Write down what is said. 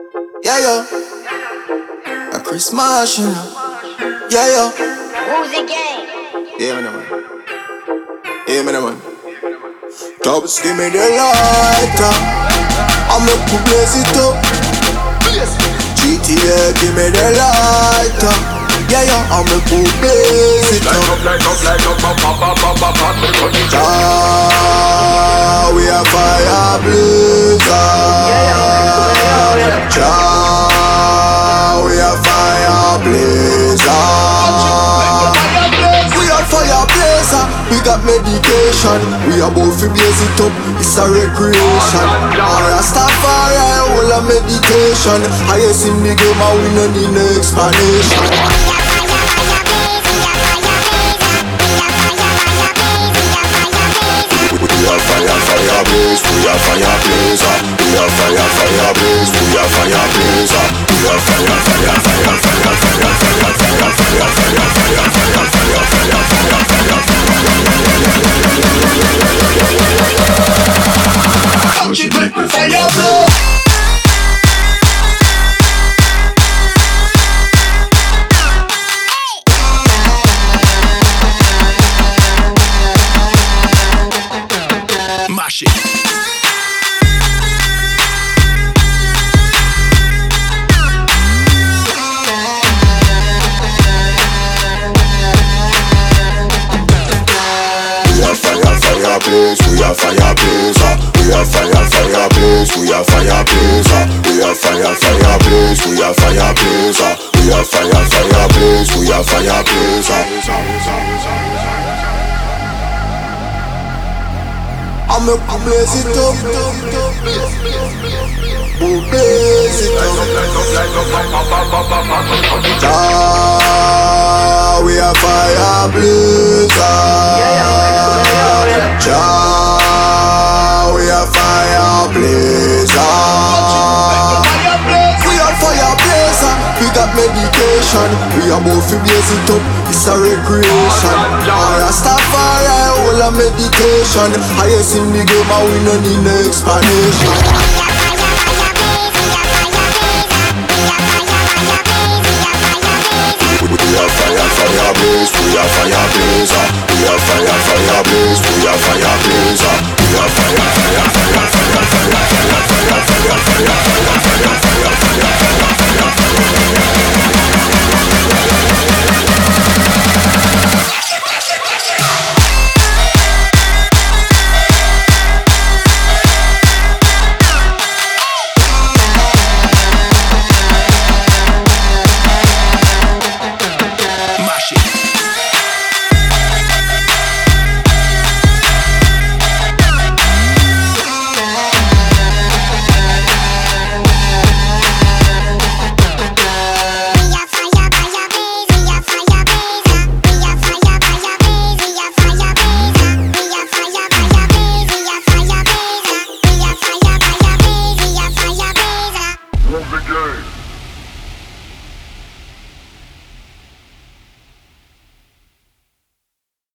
Yeah, yo. A Christmas, you know. Yeah, yo. Who's the game? Yeah, man. Yeah, man. Doubles, give me the lighter. I'm up to blaze it up. GTA, give me the lighter. Yeah, yo, I'm up to blaze it up. Ah, we are fire blazer. We are fire blazer. We are fire blazer. We got medication. We are both to blaze it up. It's a recreation. Rastafari, all a meditation. Highest in the game, and we no need no explanation. We are fire blaze, we are fire blazer. We are fire blaze, we are fire blazer. We are fire Mash it. We are fire blazer. We are fire blaze. We are fire blazer. We are fire blaze. We are fire blazer. We are fire blaze. We are fire blazer. I'm a blaze it up. Blaze it up. We are fire blazer. We are fire blazer. We are fire blazer. We got medication. We are both to blaze it up. It's a recreation. Rastafari, all a meditation. Highest in the game, and we no need no explanation.